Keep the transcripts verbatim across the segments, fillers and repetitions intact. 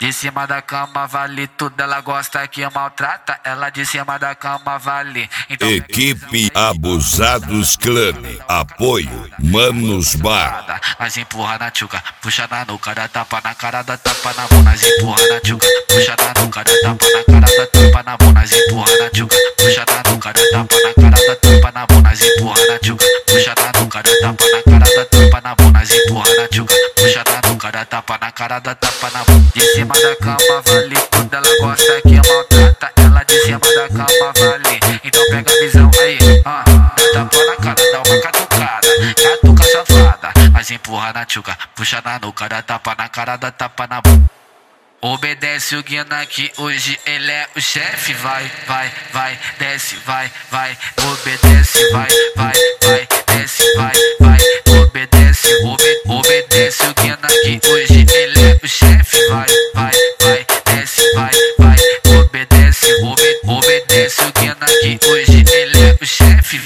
De cima da cama vale tudo, ela gosta que maltrata. Ela de cima da cama vale. Então, Equipe Abusados Clube. Apoio Manos Bar. mas empurra na tchuca, puxa na nuca, dá tapa na cara, dá tapa na bunda, mas empurra na tchuca, puxa na nuca, dá tapa na cara, dá tapa na bunda, mas empurra na tchuca, puxa na nuca, dá tapa na cara, dá tapa na bunda, mas empurra na tchuca, puxa na nuca, dá tapa na cara, dá tapa na bunda, mas empurra na tchuca, puxa na nuca, dá tapa na cara, dá tapa na bunda. De cima da cama vale tudo, ela gosta que maltrata. Ela de cima da cama vale. Então pega a visão aí, ah, dá tapa na cara, dá uma catucada, catuca safada, mas empurra na tchuca, puxa na nuca, dá tapa na cara, dá tapa na bunda. Obedece o Guina que hoje ele é o chefe. Vai, vai, vai, desce, vai, vai. Obedece, vai, vai, vai, desce, vai, vai. Obedece, obede, obedece o Guina que hoje ele é o chefe. Vai, vai, vai, desce, vai, vai. Obedece, obede, obedece o Guina que hoje ele é o chefe.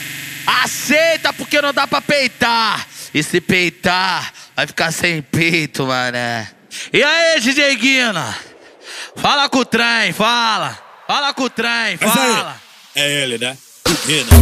Aceita porque não dá pra peitar. E se peitar, vai ficar sem peito, mané. E aí, D J Guina? Fala com o trem, fala. Fala com o trem, fala. É ele, né? Guina.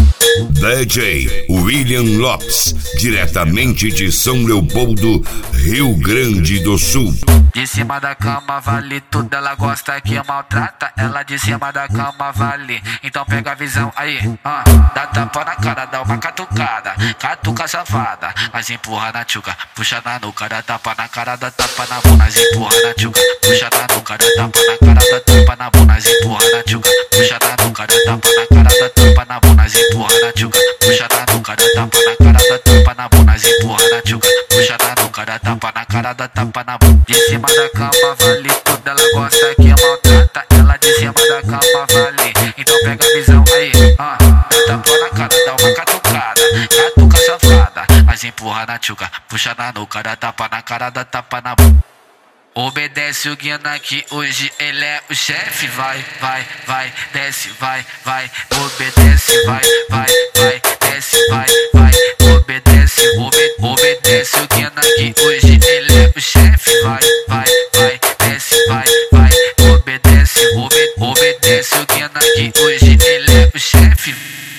D J William Lopes, diretamente de São Leopoldo, Rio Grande do Sul. De cima da cama vale tudo, ela gosta que maltrata. Ela de cima da cama vale. Então pega a visão aí, ah, dá tapa na cara, dá uma catucada, catuca safada, mas empurra na tchuca, puxa na nuca, dá tapa na cara, dá tapa na bunda, mas empurra na tchuca, puxa na nuca, dá tapa na cara, dá tapa na bunda, mas empurra na tchuca, puxa na nuca, dá tapa na cara, dá tapa na bunda, mas empurra na tchuca, puxa na nuca, dá tapa na cara, dá tapa na bunda, mas empurra na tchuca, puxa na nuca, dá tapa na cara, dá tapa na bunda. De cima da cama vale tudo, ela gosta que maltrata. Ela de cima da cama vale. Então pega a visão aí, ah, dá tapa na cara, dá uma catucada, catuca safada, mas empurra na tchuca, puxa na nuca, dá tapa na cara, dá tapa na bunda. Obedece o Guina que hoje ele é o chefe. Vai, vai, vai, desce, vai, vai. Obedece, vai, vai, vai, desce, vai, vai. Obedece, obede, obedece o Guina que hoje ele é o chefe. Vai, vai, vai, desce, vai, vai. Obedece, obede, obedece o Guina que hoje ele é o chefe.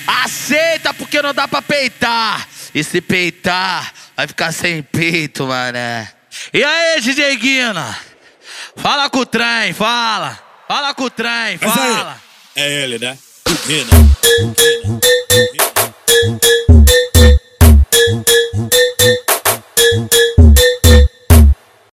Aceita porque não dá pra peitar. E se peitar, vai ficar sem peito, mané. E aí, D J Guina? Fala com o trem, fala. Fala com o trem, fala. É ele, né? Guina.